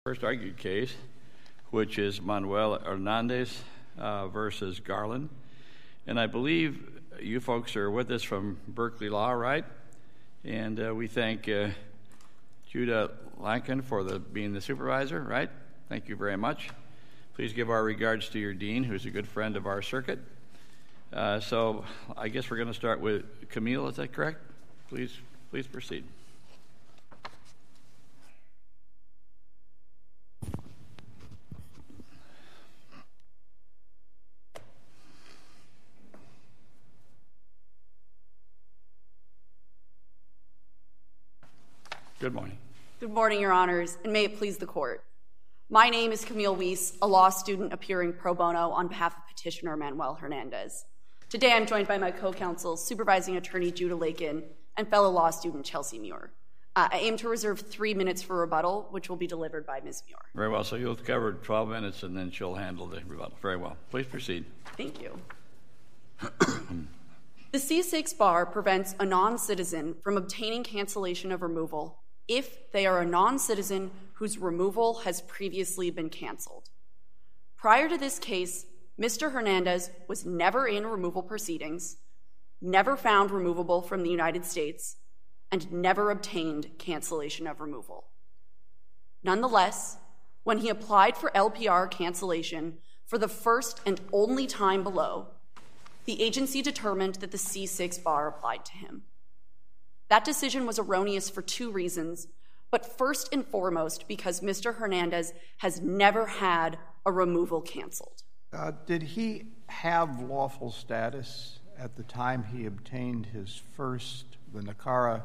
First argued case, which is Manuel Hernandez versus Garland. And I believe you folks are with us from Berkeley Law, right? And we thank Judah Lankin for being the supervisor, right? Thank you very much. Please give our regards to your dean, who's a good friend of our circuit. So I guess we're going to start with Camille, is that correct? Please proceed. Good morning. Good morning, Your Honors, and may it please the Court. My name is Camille Weiss, a law student appearing pro bono on behalf of Petitioner Manuel Hernandez. Today I'm joined by my co-counsel, Supervising Attorney Judah Lakin, and fellow law student Chelsea Muir. I aim to reserve 3 minutes for rebuttal, which will be delivered by Ms. Muir. Very well. So you'll cover 12 minutes, and then she'll handle the rebuttal. Very well. Please proceed. Thank you. The C6 bar prevents a non-citizen from obtaining cancellation of removal if they are a non-citizen whose removal has previously been canceled. Prior to this case, Mr. Hernandez was never in removal proceedings, never found removable from the United States, and never obtained cancellation of removal. Nonetheless, when he applied for LPR cancellation for the first and only time below, the agency determined that the C6 bar applied to him. That decision was erroneous for two reasons, but first and foremost because Mr. Hernandez has never had a removal canceled. Did he have lawful status at the time he obtained his the NACARA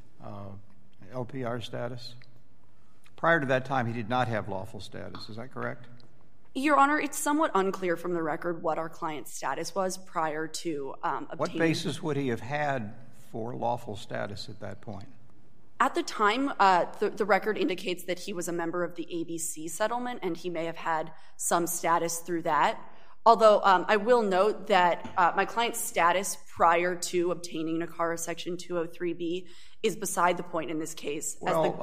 LPR status? Prior to that time, he did not have lawful status. Is that correct? Your Honor, it's somewhat unclear from the record what our client's status was prior to obtaining. What basis would he have had for lawful status at that point? At the time, the record indicates that he was a member of the ABC settlement, and he may have had some status through that. Although I will note that my client's status prior to obtaining NACARA Section 203B is beside the point in this case.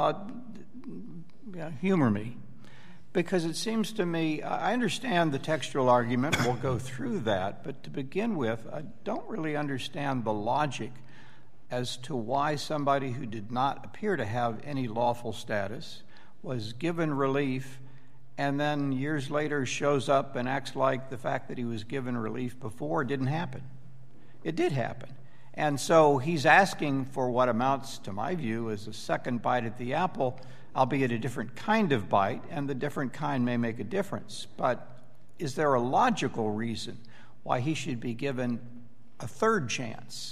Humor me. Because it seems to me, I understand the textual argument, we'll go through that, but to begin with, I don't really understand the logic as to why somebody who did not appear to have any lawful status was given relief and then years later shows up and acts like the fact that he was given relief before didn't happen. It did happen. And so he's asking for what amounts, to my view, as a second bite at the apple, albeit a different kind of bite, and the different kind may make a difference. But is there a logical reason why he should be given a third chance?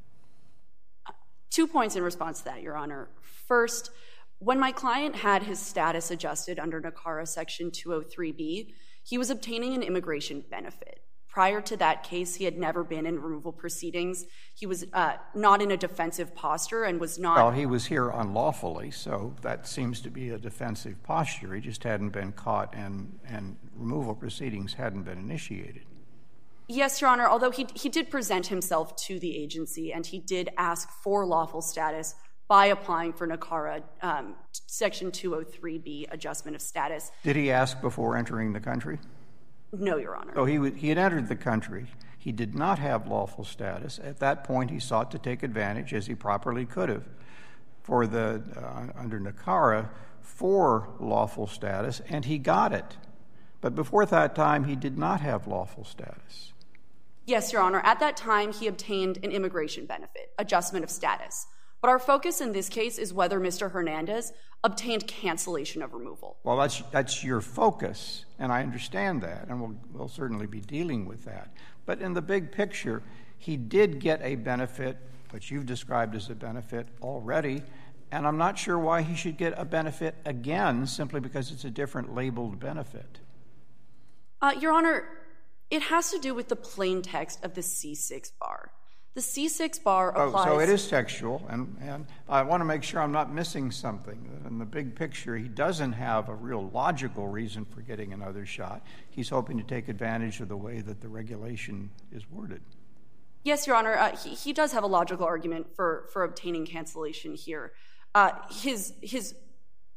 2 points in response to that, Your Honor. First, when my client had his status adjusted under NACARA Section 203B, he was obtaining an immigration benefit. Prior to that case, he had never been in removal proceedings. He was not in a defensive posture and was not... Well, he was here unlawfully, so that seems to be a defensive posture. He just hadn't been caught and removal proceedings hadn't been initiated. Yes, Your Honor, although he did present himself to the agency and he did ask for lawful status by applying for NACARA Section 203B adjustment of status. Did he ask before entering the country? No, Your Honor. So he had entered the country. He did not have lawful status. At that point, he sought to take advantage, as he properly could have, for under NACARA for lawful status, and he got it. But before that time, he did not have lawful status. Yes, Your Honor. At that time, he obtained an immigration benefit, adjustment of status. But our focus in this case is whether Mr. Hernandez obtained cancellation of removal. Well, that's your focus, and I understand that, and we'll certainly be dealing with that. But in the big picture, he did get a benefit, which you've described as a benefit already, and I'm not sure why he should get a benefit again simply because it's a different labeled benefit. Your Honor, it has to do with the plain text of the C6 bar. The C6 bar applies... So it is textual, and I want to make sure I'm not missing something. In the big picture, he doesn't have a real logical reason for getting another shot. He's hoping to take advantage of the way that the regulation is worded. Yes, Your Honor, he does have a logical argument for obtaining cancellation here. His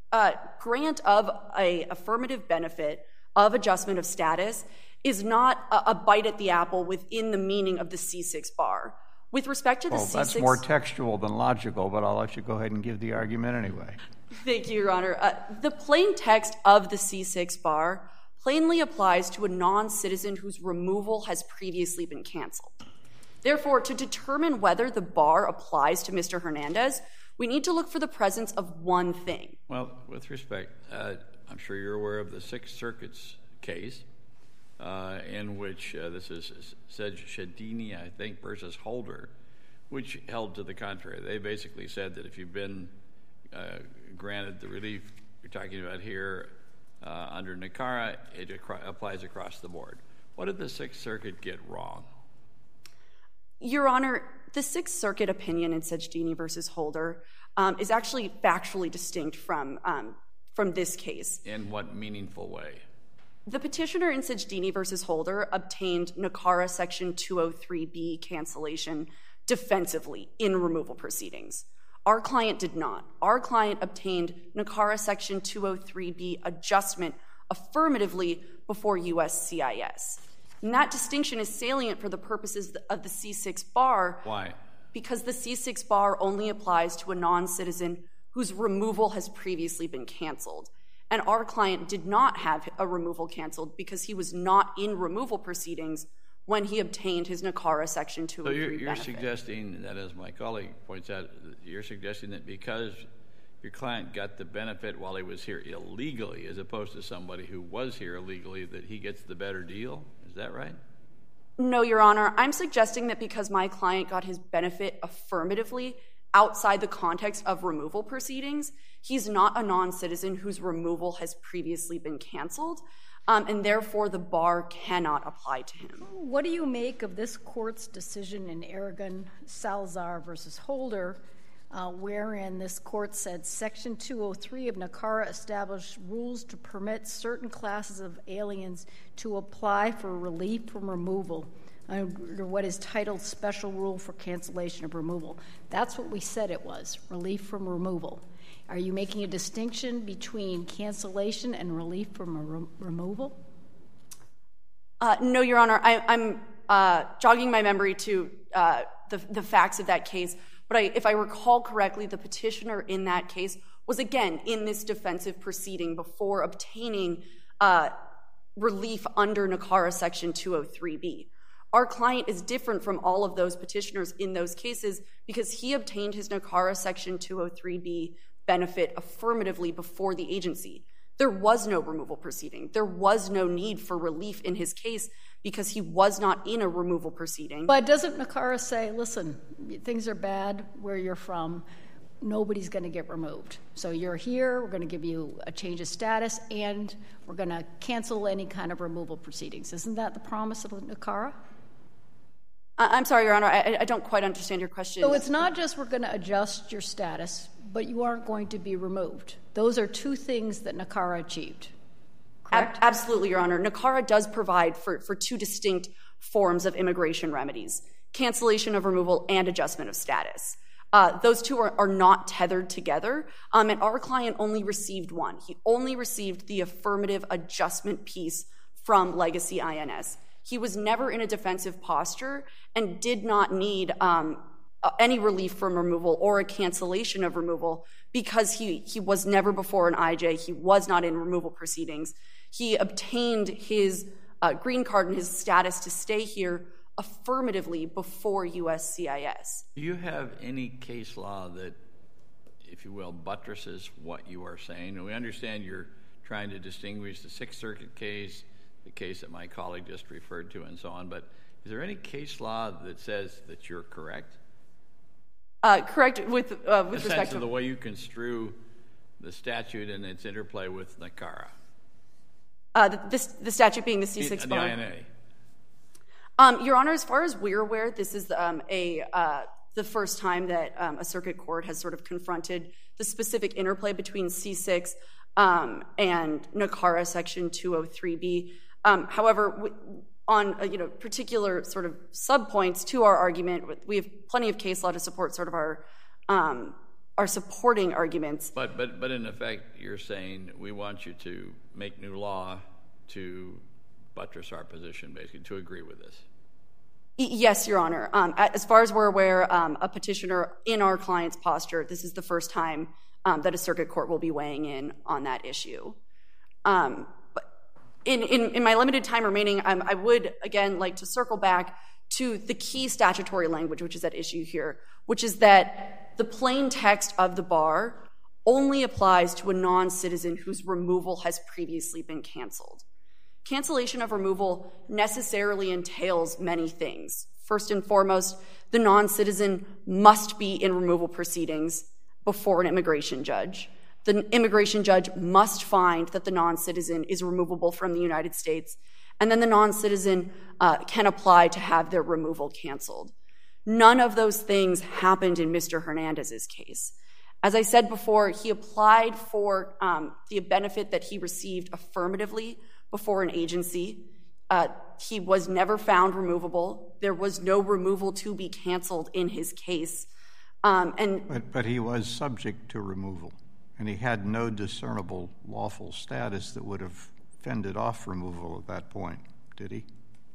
grant of a affirmative benefit of adjustment of status is not a bite at the apple within the meaning of the C6 bar. With respect to the C6... that's more textual than logical, but I'll let you go ahead and give the argument anyway. Thank you, Your Honor. The plain text of the C6 bar plainly applies to a non-citizen whose removal has previously been canceled. Therefore, to determine whether the bar applies to Mr. Hernandez, we need to look for the presence of one thing. Well, with respect, I'm sure you're aware of the Sixth Circuit's case in which this is Shadini, I think, versus Holder, which held to the contrary. They basically said that if you've been granted the relief you're talking about here under NACARA, it applies across the board. What did the Sixth Circuit get wrong? Your Honor, the Sixth Circuit opinion in Shadini versus Holder is actually factually distinct from this case. In what meaningful way? The petitioner in Shadini versus Holder obtained NACARA Section 203B cancellation defensively in removal proceedings. Our client did not. Our client obtained NACARA Section 203B adjustment affirmatively before USCIS. And that distinction is salient for the purposes of the C6 bar. Why? Because the C6 bar only applies to a non-citizen whose removal has previously been canceled. And our client did not have a removal canceled because he was not in removal proceedings when he obtained his NACARA Section 203 So you're benefit. suggesting that, as my colleague points out, you're suggesting that because your client got the benefit while he was here illegally as opposed to somebody who was here illegally, that he gets the better deal? Is that right? No, Your Honor. I'm suggesting that because my client got his benefit affirmatively outside the context of removal proceedings, he's not a non-citizen whose removal has previously been canceled, and therefore the bar cannot apply to him. What do you make of this court's decision in Aragon-Salazar versus Holder, wherein this court said Section 203 of NACARA established rules to permit certain classes of aliens to apply for relief from removal under what is titled Special Rule for Cancellation of Removal? That's what we said it was, relief from removal. Are you making a distinction between cancellation and relief from removal? No, Your Honor. I'm jogging my memory to the facts of that case. But if I recall correctly, the petitioner in that case was, again, in this defensive proceeding before obtaining relief under NACARA Section 203B. Our client is different from all of those petitioners in those cases because he obtained his NACARA Section 203B benefit affirmatively before the agency. There was no removal proceeding. There was no need for relief in his case because he was not in a removal proceeding. But doesn't NACARA say, listen, things are bad where you're from, nobody's going to get removed. So you're here, we're going to give you a change of status, and we're going to cancel any kind of removal proceedings. Isn't that the promise of NACARA? I'm sorry, Your Honor, I don't quite understand your question. So it's not just we're going to adjust your status, but you aren't going to be removed. Those are two things that NACARA achieved, correct? Absolutely, Your Honor. NACARA does provide for two distinct forms of immigration remedies, cancellation of removal and adjustment of status. Those two are not tethered together, and our client only received one. He only received the affirmative adjustment piece from Legacy INS. He was never in a defensive posture and did not need any relief from removal or a cancellation of removal because he was never before an IJ. He was not in removal proceedings. He obtained his green card and his status to stay here affirmatively before USCIS. Do you have any case law that, if you will, buttresses what you are saying? And we understand you're trying to distinguish the Sixth Circuit case, the case that my colleague just referred to, and so on, but is there any case law that says that you're correct? Correct with respect sense to of the way you construe the statute and its interplay with NACARA. The statute being the C6 bar. The INA. Your Honor, as far as we're aware, this is the first time that a circuit court has sort of confronted the specific interplay between C6 and NACARA Section 203B. However, on particular sort of subpoints to our argument, we have plenty of case law to support sort of supporting arguments. But in effect, you're saying we want you to make new law to buttress our position, basically, to agree with this. Yes, Your Honor. As far as we're aware, a petitioner in our client's posture, this is the first time that a circuit court will be weighing in on that issue. But in my limited time remaining, I would, again, like to circle back to the key statutory language, which is at issue here, which is that the plain text of the bar only applies to a non-citizen whose removal has previously been canceled. Cancellation of removal necessarily entails many things. First and foremost, the non-citizen must be in removal proceedings before an immigration judge. The immigration judge must find that the non-citizen is removable from the United States, and then the non-citizen can apply to have their removal canceled. None of those things happened in Mr. Hernandez's case. As I said before, he applied for the benefit that he received affirmatively before an agency. He was never found removable. There was no removal to be canceled in his case. But he was subject to removal, and he had no discernible lawful status that would have fended off removal at that point, did he?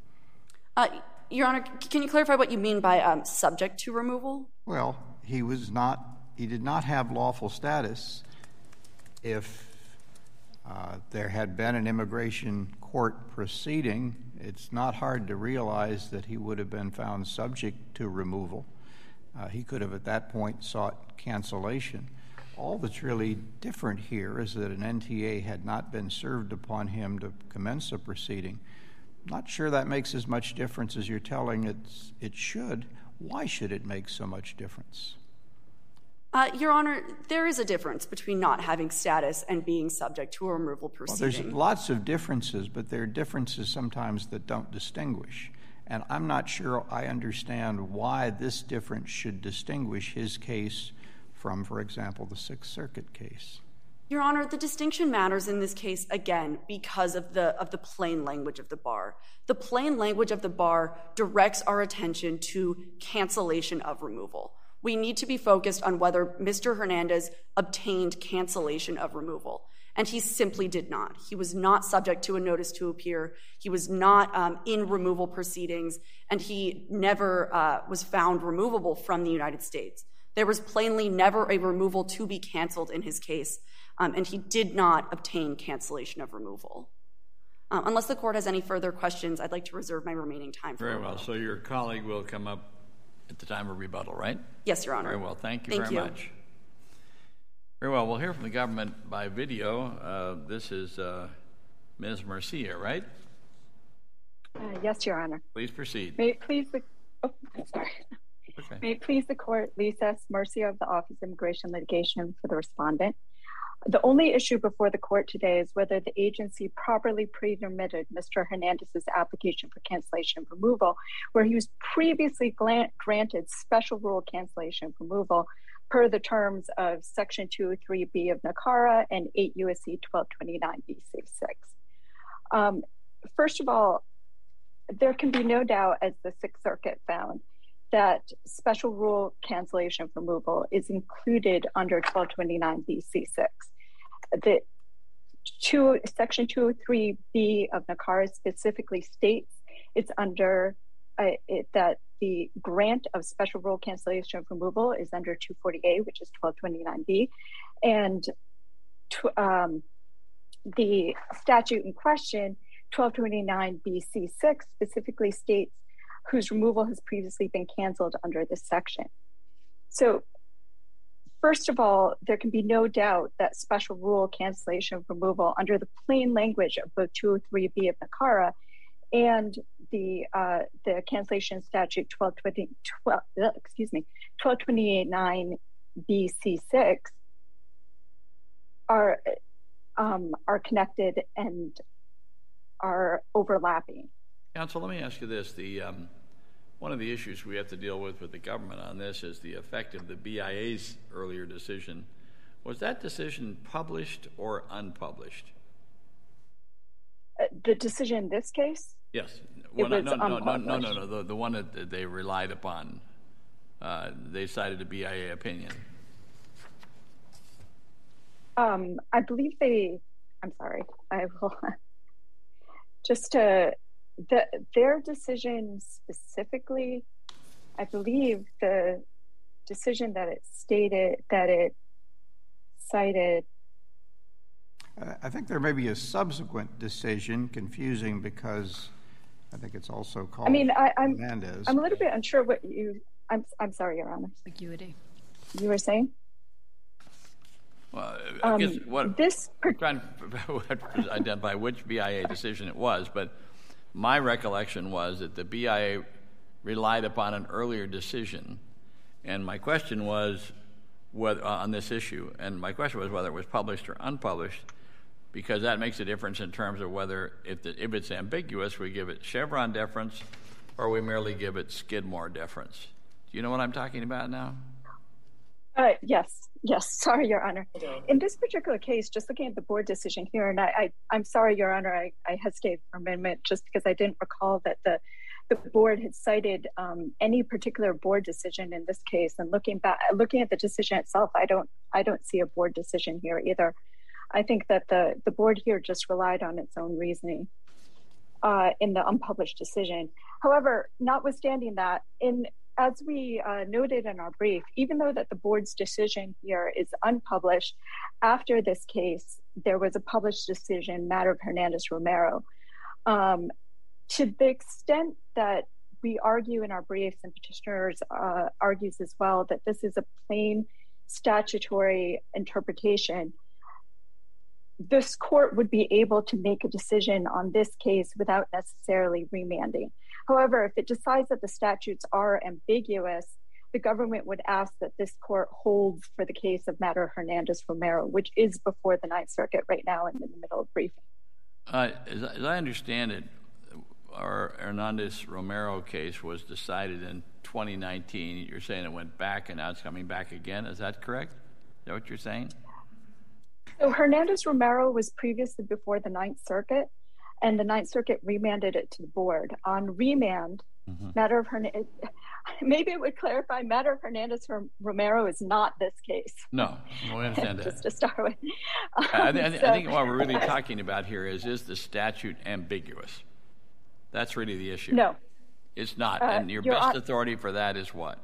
Your Honor, can you clarify what you mean by subject to removal? Well, he did not have lawful status if there had been an immigration court proceeding. It's not hard to realize that he would have been found subject to removal. He could have at that point sought cancellation. All that's really different here is that an NTA had not been served upon him to commence a proceeding. Not sure that makes as much difference as you're telling it should. Why should it make so much difference? Your Honor, there is a difference between not having status and being subject to a removal proceeding. Well, there's lots of differences, but there are differences sometimes that don't distinguish. And I'm not sure I understand why this difference should distinguish his case from, for example, the Sixth Circuit case. Your Honor, the distinction matters in this case, again, because of the plain language of the bar. The plain language of the bar directs our attention to cancellation of removal. We need to be focused on whether Mr. Hernandez obtained cancellation of removal, and he simply did not. He was not subject to a notice to appear. He was not in removal proceedings, and he never was found removable from the United States. There was plainly never a removal to be canceled in his case, and he did not obtain cancellation of removal. Unless the Court has any further questions, I'd like to reserve my remaining time for Very well. So your colleague will come up at the time of rebuttal, right? Yes, Your Honor. Very well. Thank you very much. Very well. We'll hear from the government by video. This is Ms. Murcia, right? Yes, Your Honor. Please proceed. May it please the Okay. May it please the Court, Lisa S. Murcia of the Office of Immigration Litigation for the respondent. The only issue before the Court today is whether the agency properly pre-permitted Mr. Hernandez's application for cancellation of removal, where he was previously granted special rule cancellation of removal per the terms of Section 203B of NACARA and 8 U.S.C. 1229B-6. First of all, there can be no doubt, as the Sixth Circuit found, that special rule cancellation of removal is included under 1229B-6. Section 203B of NACARA specifically states it's under that the grant of special rule cancellation of removal is under 240A, which is 1229B, and the statute in question, 1229B-6, specifically states whose removal has previously been canceled under this section. So, first of all, there can be no doubt that special rule cancellation of removal under the plain language of both 203B of NACARA and the cancellation statute 1228.9B-6 are connected and are overlapping. Counsel, let me ask you this. One of the issues we have to deal with the government on this is the effect of the BIA's earlier decision. Was that decision published or unpublished? The decision in this case? Yes. Well, no. The one that they relied upon. They cited a BIA opinion. I believe I'm sorry, I will their decision specifically, I believe the decision that it cited. I think there may be a subsequent decision, confusing because I think it's also called Hernandez. I'm a little bit unsure what I'm sorry, Your Honor. Ambiguity. You were saying? Well, I guess I'm trying to identify which BIA decision it was, but my recollection was that the BIA relied upon an earlier decision, and my question was on this issue, and my question was whether it was published or unpublished, because that makes a difference in terms of whether, if it's ambiguous, we give it Chevron deference, or we merely give it Skidmore deference. Do you know what I'm talking about now? Yes. Sorry, Your Honor. In this particular case, just looking at the board decision here, and I'm sorry, Your Honor, I hesitated for a minute just because I didn't recall that the board had cited any particular board decision in this case. And looking at the decision itself, I don't see a board decision here either. I think that the board here just relied on its own reasoning in the unpublished decision. However, notwithstanding that, as we noted in our brief, even though that the board's decision here is unpublished, after this case, there was a published decision, matter of Hernandez-Romero. To the extent that we argue in our briefs, and petitioners argues as well, that this is a plain statutory interpretation, this court would be able to make a decision on this case without necessarily remanding. However, if it decides that the statutes are ambiguous, the government would ask that this court holds for the case of matter of Hernandez-Romero, which is before the Ninth Circuit right now and in the middle of briefing. As I understand it, our Hernandez-Romero case was decided in 2019. You're saying it went back and now it's coming back again. Is that correct? Is that what you're saying? So Hernandez-Romero was previously before the Ninth Circuit, and the Ninth Circuit remanded it to the board. On remand, matter of Hernandez, maybe it would clarify, matter of Hernandez-Romero is not this case. No, we understand that. Just to start with. I think what we're really talking about here is the statute ambiguous? That's really the issue. No. It's not. And your best authority for that is what?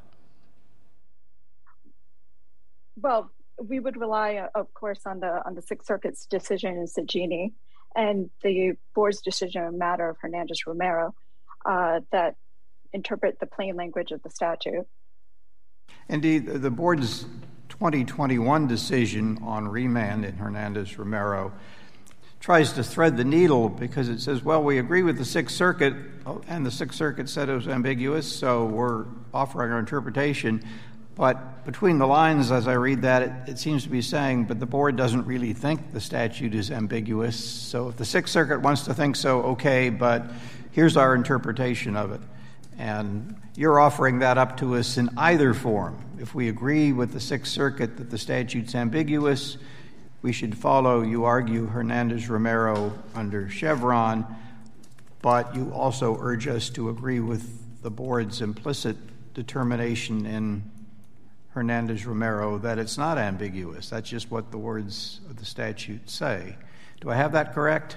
Well, we would rely, of course, on the Sixth Circuit's decision in Sagini and the board's decision in matter of Hernandez-Romero that interpret the plain language of the statute. Indeed, the board's 2021 decision on remand in Hernandez-Romero tries to thread the needle because it says, well, we agree with the Sixth Circuit, and the Sixth Circuit said it was ambiguous, so we're offering our interpretation. But between the lines, as I read that, it seems to be saying, but the board doesn't really think the statute is ambiguous. So if the Sixth Circuit wants to think so, okay, but here's our interpretation of it. And you're offering that up to us in either form. If we agree with the Sixth Circuit that the statute's ambiguous, we should follow, you argue, Hernandez-Romero under Chevron, but you also urge us to agree with the board's implicit determination in Hernandez-Romero that it's not ambiguous. That's just what the words of the statute say. Do I have that correct?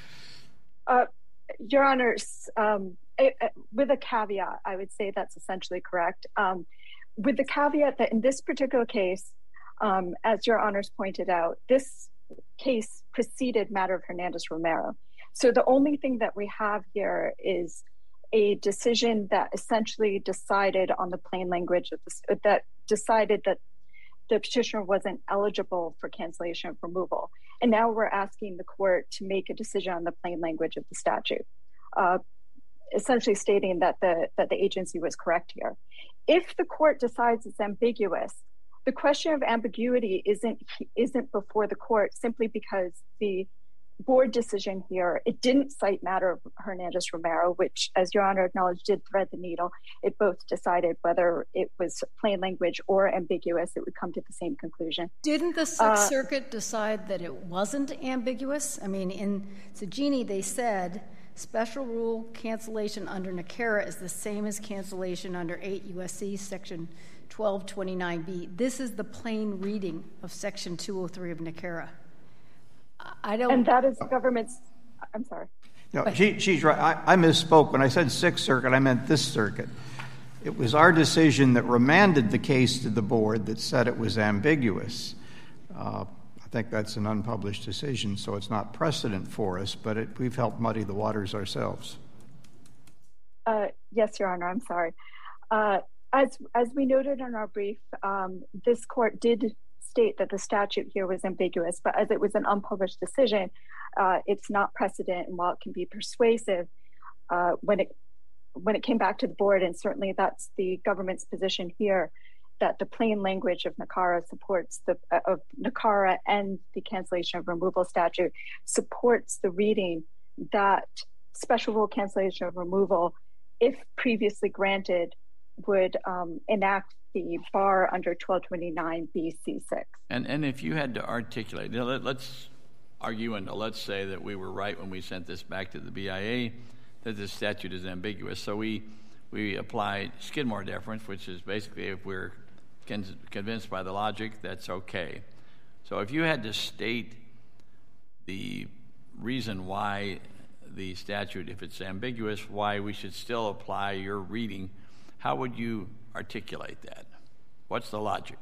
Your Honors, with a caveat, I would say that's essentially correct. With the caveat that in this particular case, as Your Honors pointed out, this case preceded matter of Hernandez-Romero. So the only thing that we have here is a decision that essentially decided on the plain language of that decided that the petitioner wasn't eligible for cancellation of removal. And now we're asking the court to make a decision on the plain language of the statute, essentially stating that the agency was correct here. If the court decides it's ambiguous, the question of ambiguity isn't before the court simply because the board decision here, it didn't cite matter of Hernandez-Romero, which, as Your Honor acknowledged, did thread the needle. It both decided whether it was plain language or ambiguous, it would come to the same conclusion. Didn't the Sixth Circuit decide that it wasn't ambiguous? I mean, in Sagini, they said special rule cancellation under NACARA is the same as cancellation under 8 U.S.C. section 1229B. This is the plain reading of Section 203 of NACARA. I don't... And that is the government's... I'm sorry. No, she's right. I misspoke. When I said Sixth Circuit, I meant this circuit. It was our decision that remanded the case to the board that said it was ambiguous. I think that's an unpublished decision, so it's not precedent for us, but we've helped muddy the waters ourselves. Yes, Your Honor, I'm sorry. As we noted in our brief, this court did state that the statute here was ambiguous, but as it was an unpublished decision, it's not precedent, and while it can be persuasive, when it came back to the board, and certainly that's the government's position here, that the plain language of NACARA supports of NACARA and the cancellation of removal statute supports the reading that special rule cancellation of removal, if previously granted, would enact the bar under 1229B(c)(6). And if you had to articulate, let's argue and let's say that we were right when we sent this back to the BIA, that this statute is ambiguous. So we apply Skidmore deference, which is basically if we're convinced by the logic, that's okay. So if you had to state the reason why the statute, if it's ambiguous, why we should still apply your reading, how would you articulate that? What's the logic?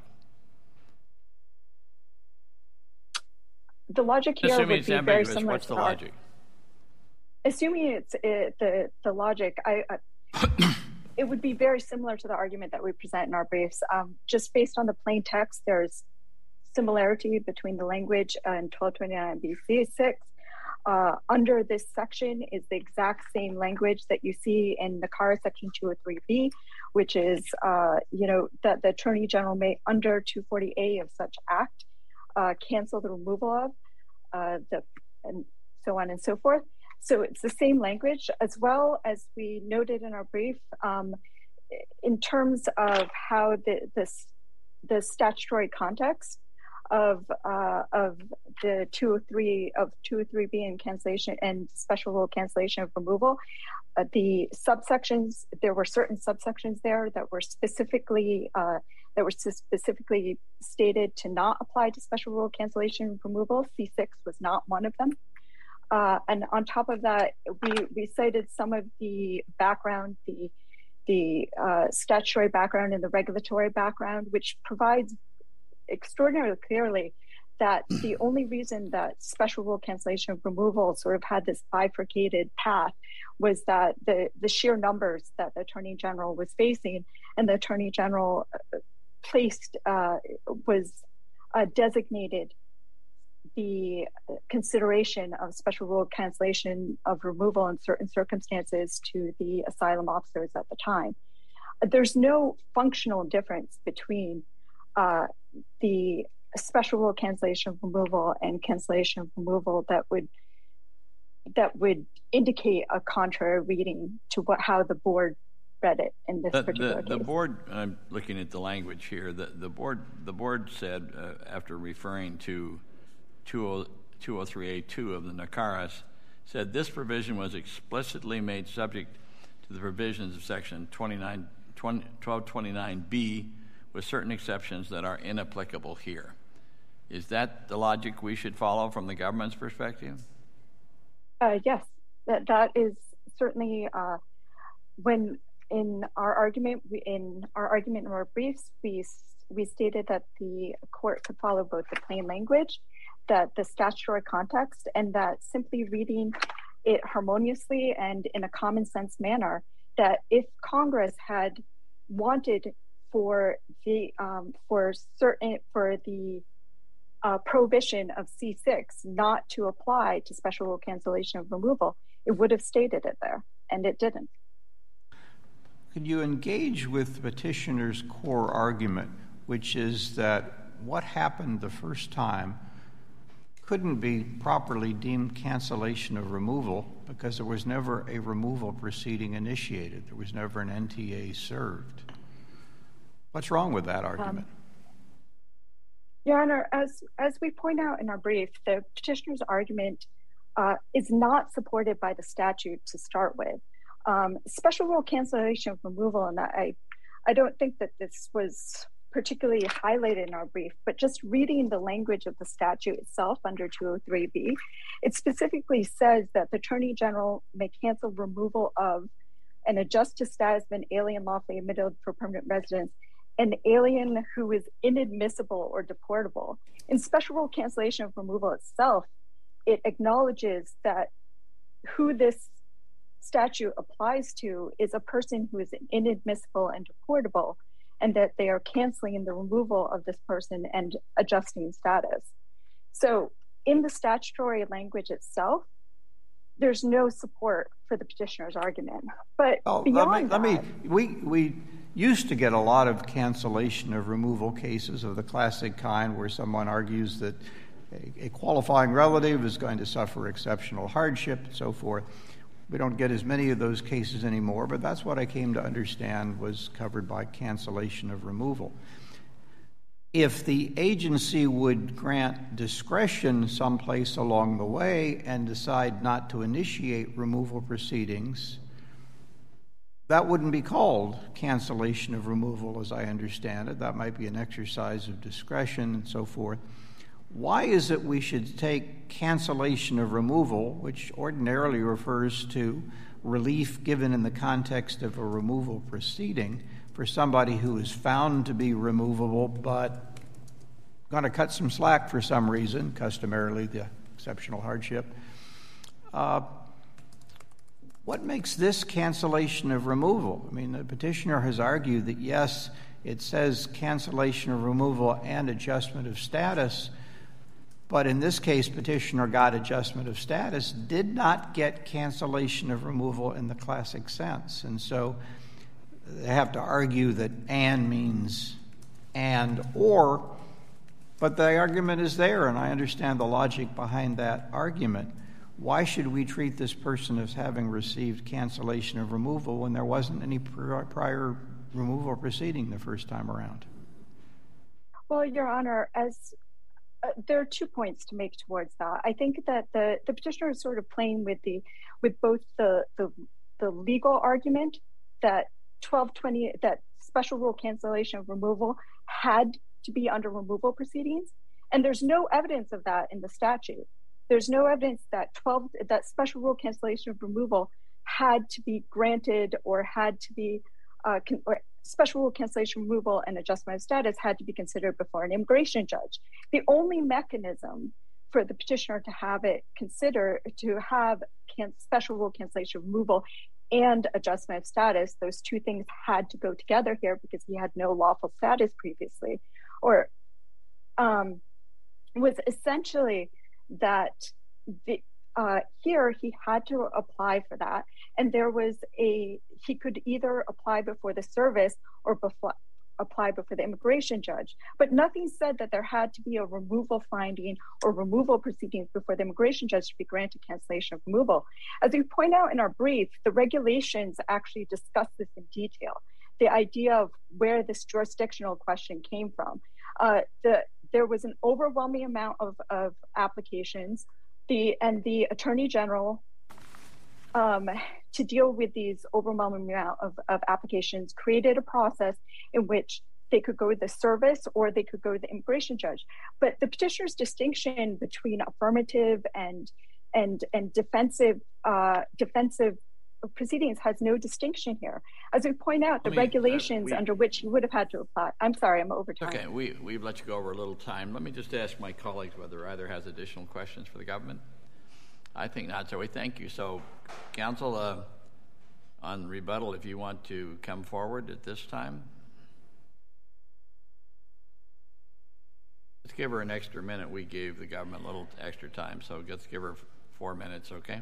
The logic here Assuming would it's be ambiguous, very similar what's to the logic? Assuming it's the logic, it would be very similar to the argument that we present in our briefs. Just based on the plain text, there's similarity between the language and 1229B(c)(6). Under this section is the exact same language that you see in NACARA Section 203B, which is, that the Attorney General may, under 240A of such act, cancel the removal of, and so on and so forth. So it's the same language, as well as we noted in our brief, in terms of how the statutory context of the 203B and cancellation and special rule cancellation of removal, the subsections, there were certain subsections there that were specifically stated to not apply to special rule cancellation of removal. C6 was not one of them. And on top of that, we cited some of the background, the statutory background and the regulatory background, which provides extraordinarily clearly that the only reason that special rule cancellation of removal sort of had this bifurcated path was that the sheer numbers that the Attorney General was facing, and the Attorney General designated the consideration of special rule cancellation of removal in certain circumstances to the asylum officers at the time. There's no functional difference between the special rule cancellation of removal and cancellation of removal that would indicate a contrary reading to how the board read it in this particular case. The board, I'm looking at the language here, the board said, after referring to 203A2 of the NACARA, said this provision was explicitly made subject to the provisions of Section 1229B with certain exceptions that are inapplicable here. Is that the logic we should follow from the government's perspective? Yes, that is certainly when in our argument in our briefs, we stated that the court could follow both the plain language, that the statutory context, and that simply reading it harmoniously and in a common sense manner, that if Congress had wanted for the prohibition of C6 not to apply to special rule cancellation of removal, it would have stated it there, and it didn't. Could you engage with the petitioner's core argument, which is that what happened the first time couldn't be properly deemed cancellation of removal because there was never a removal proceeding initiated. There was never an NTA served. What's wrong with that argument? Your Honor, as we point out in our brief, the petitioner's argument is not supported by the statute to start with. Special rule cancellation of removal, and I don't think that this was particularly highlighted in our brief, but just reading the language of the statute itself under 203B, it specifically says that the Attorney General may cancel removal of and adjust to status of an alien lawfully admitted for permanent residence, an alien who is inadmissible or deportable. In special rule cancellation of removal itself, it acknowledges that who this statute applies to is a person who is inadmissible and deportable, and that they are canceling the removal of this person and adjusting status. So in the statutory language itself, there's no support for the petitioner's argument. But beyond we used to get a lot of cancellation of removal cases of the classic kind where someone argues that a qualifying relative is going to suffer exceptional hardship and so forth. We don't get as many of those cases anymore, but that's what I came to understand was covered by cancellation of removal. If the agency would grant discretion someplace along the way and decide not to initiate removal proceedings, that wouldn't be called cancellation of removal, as I understand it. That might be an exercise of discretion and so forth. Why is it we should take cancellation of removal, which ordinarily refers to relief given in the context of a removal proceeding, for somebody who is found to be removable but going to cut some slack for some reason, customarily the exceptional hardship? What makes this cancellation of removal? I mean, the petitioner has argued that, yes, it says cancellation of removal and adjustment of status, but in this case, petitioner got adjustment of status, did not get cancellation of removal in the classic sense. And so they have to argue that and means and or, but the argument is there, and I understand the logic behind that argument. Why should we treat this person as having received cancellation of removal when there wasn't any prior removal proceeding the first time around? Well, Your Honor, there are 2 points to make towards that. I think that the petitioner is sort of playing with both the legal argument that 1220, that special rule cancellation of removal had to be under removal proceedings, and there's no evidence of that in the statute. There's no evidence that that special rule cancellation of removal had to be granted or had to be or special rule cancellation removal and adjustment of status had to be considered before an immigration judge. The only mechanism for the petitioner to have it consider to have special rule cancellation removal and adjustment of status, those two things had to go together here because he had no lawful status previously, or was essentially that here he had to apply for that, and he could either apply before the service or apply before the immigration judge, but nothing said that there had to be a removal finding or removal proceedings before the immigration judge to be granted cancellation of removal. As we point out in our brief, the regulations actually discuss this in detail, the idea of where this jurisdictional question came from. There was an overwhelming amount of applications, and the Attorney General, to deal with these overwhelming amount of applications, created a process in which they could go to the service or they could go to the immigration judge. But the petitioner's distinction between affirmative and defensive proceedings has no distinction here. As we point out, the regulations under which you would have had to apply. I'm sorry, I'm over time. Okay, we've let you go over a little time. Let me just ask my colleagues whether either has additional questions for the government. I think not, so we thank you. So, counsel, on rebuttal, if you want to come forward at this time. Let's give her an extra minute. We gave the government a little extra time, so let's give her 4 minutes, okay?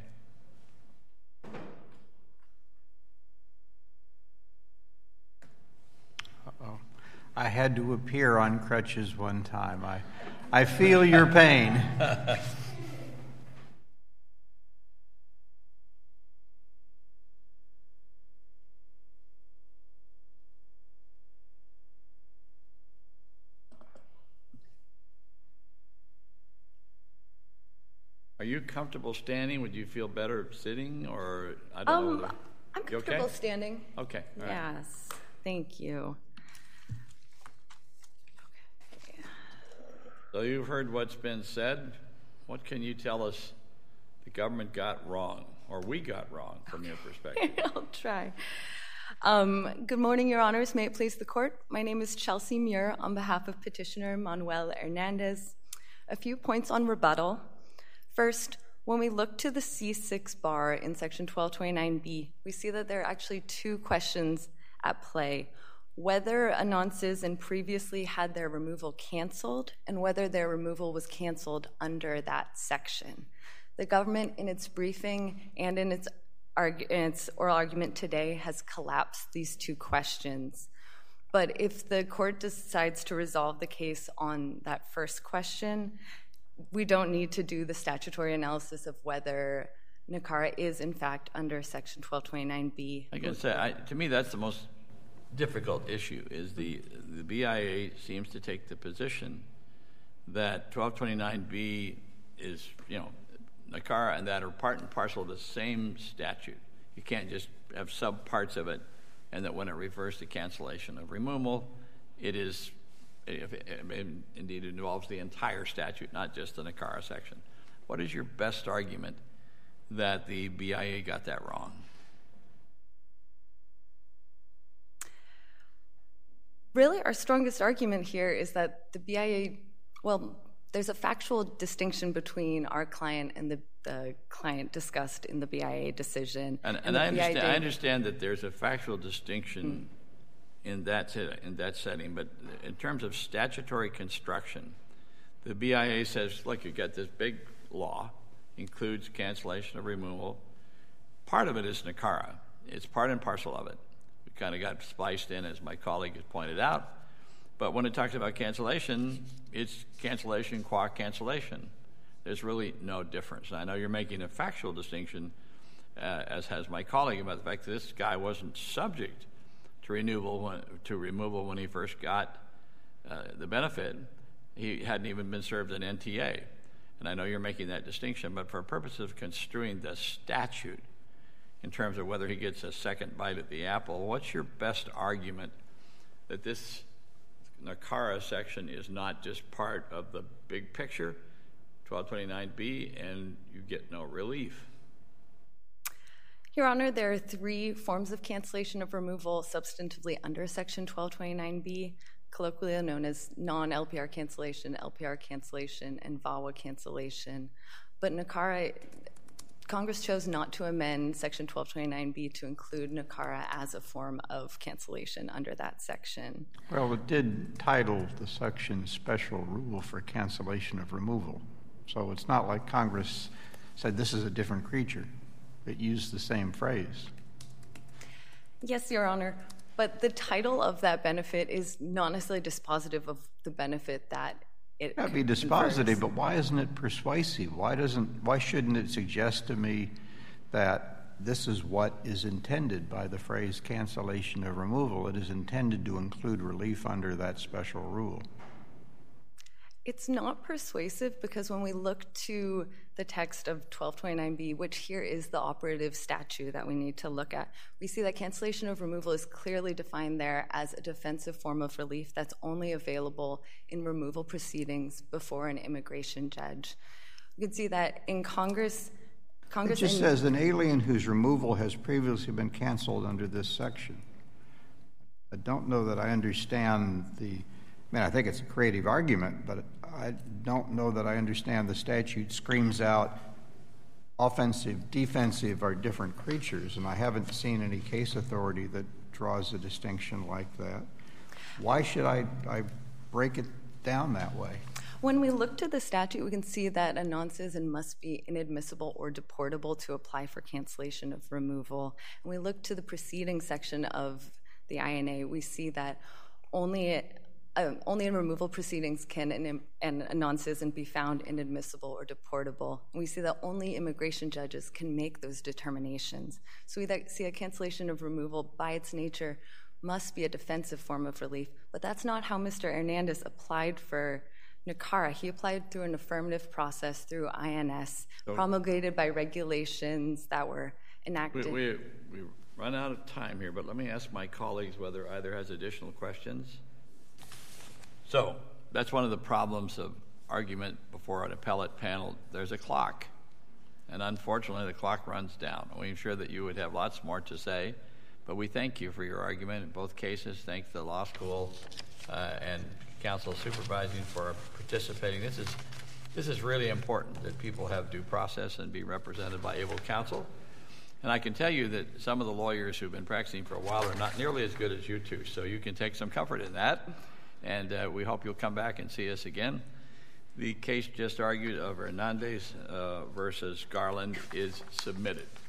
Uh-oh. I had to appear on crutches one time. I feel your pain. Are you comfortable standing? Would you feel better sitting, or I don't know? I'm comfortable standing. Okay. All right. Yes. Thank you. So you've heard what's been said. What can you tell us the government got wrong, or we got wrong from your perspective? I'll try. Good morning, Your Honors. May it please the Court. My name is Chelsea Muir on behalf of Petitioner Manuel Hernandez. A few points on rebuttal. First, when we look to the C6 bar in Section 1229B, we see that there are actually two questions at play: whether a non-citizen previously had their removal canceled and whether their removal was canceled under that section. The government, in its briefing and in its oral argument today, has collapsed these two questions. But if the court decides to resolve the case on that first question, we don't need to do the statutory analysis of whether NACARA is, in fact, under Section 1229B. I can say, to me, that's the most difficult issue, is the BIA seems to take the position that 1229B is, NACARA and that are part and parcel of the same statute. You can't just have subparts of it, and that when it refers to cancellation of removal, indeed it involves the entire statute, not just the NACARA section. What is your best argument that the BIA got that wrong? Really, our strongest argument here is that the BIA, there's a factual distinction between our client and the client discussed in the BIA decision. And I understand that there's a factual distinction in that setting, but in terms of statutory construction, the BIA says, look, you've got this big law, includes cancellation of removal. Part of it is NACARA. It's part and parcel of it. We kind of got spliced in, as my colleague has pointed out. But when it talks about cancellation, it's cancellation qua cancellation. There's really no difference. And I know you're making a factual distinction, as has my colleague, about the fact that this guy wasn't subject to removal when he first got the benefit. He hadn't even been served an NTA. And I know you're making that distinction, but for purposes of construing the statute in terms of whether he gets a second bite at the apple, what's your best argument that this NACARA section is not just part of the big picture, 1229B, and you get no relief? Your Honor, there are three forms of cancellation of removal substantively under Section 1229B, colloquially known as non-LPR cancellation, LPR cancellation, and VAWA cancellation. But NACARA, Congress chose not to amend Section 1229B to include NACARA as a form of cancellation under that section. Well, it did title the section Special Rule for Cancellation of Removal. So it's not like Congress said this is a different creature. It used the same phrase. Yes, Your Honor, but the title of that benefit is not necessarily dispositive of the benefit that it That'd be dispositive, but why isn't it persuasive? Why shouldn't it suggest to me that this is what is intended by the phrase cancellation of removal? It is intended to include relief under that special rule. It's not persuasive because when we look to the text of 1229B, which here is the operative statute that we need to look at, we see that cancellation of removal is clearly defined there as a defensive form of relief that's only available in removal proceedings before an immigration judge. You can see that in Congress it just says an alien whose removal has previously been canceled under this section. I don't know that I understand I think it's a creative argument, but I don't know that I understand the statute screams out offensive, defensive are different creatures, and I haven't seen any case authority that draws a distinction like that. Why should I break it down that way? When we look to the statute, we can see that a non-citizen must be inadmissible or deportable to apply for cancellation of removal. When we look to the preceding section of the INA, we see that only in removal proceedings can a non-citizen be found inadmissible or deportable. And we see that only immigration judges can make those determinations. So we see a cancellation of removal by its nature must be a defensive form of relief. But that's not how Mr. Hernandez applied for NACARA. He applied through an affirmative process through INS, promulgated by regulations that were enacted. run out of time here, but let me ask my colleagues whether either has additional questions. So that's one of the problems of argument before an appellate panel. There's a clock, and unfortunately the clock runs down. We're sure that you would have lots more to say, but we thank you for your argument in both cases. Thank the law school and counsel supervising for participating. This is really important that people have due process and be represented by able counsel. And I can tell you that some of the lawyers who've been practicing for a while are not nearly as good as you two, so you can take some comfort in that. And we hope you'll come back and see us again. The case just argued of Hernandez versus Garland is submitted.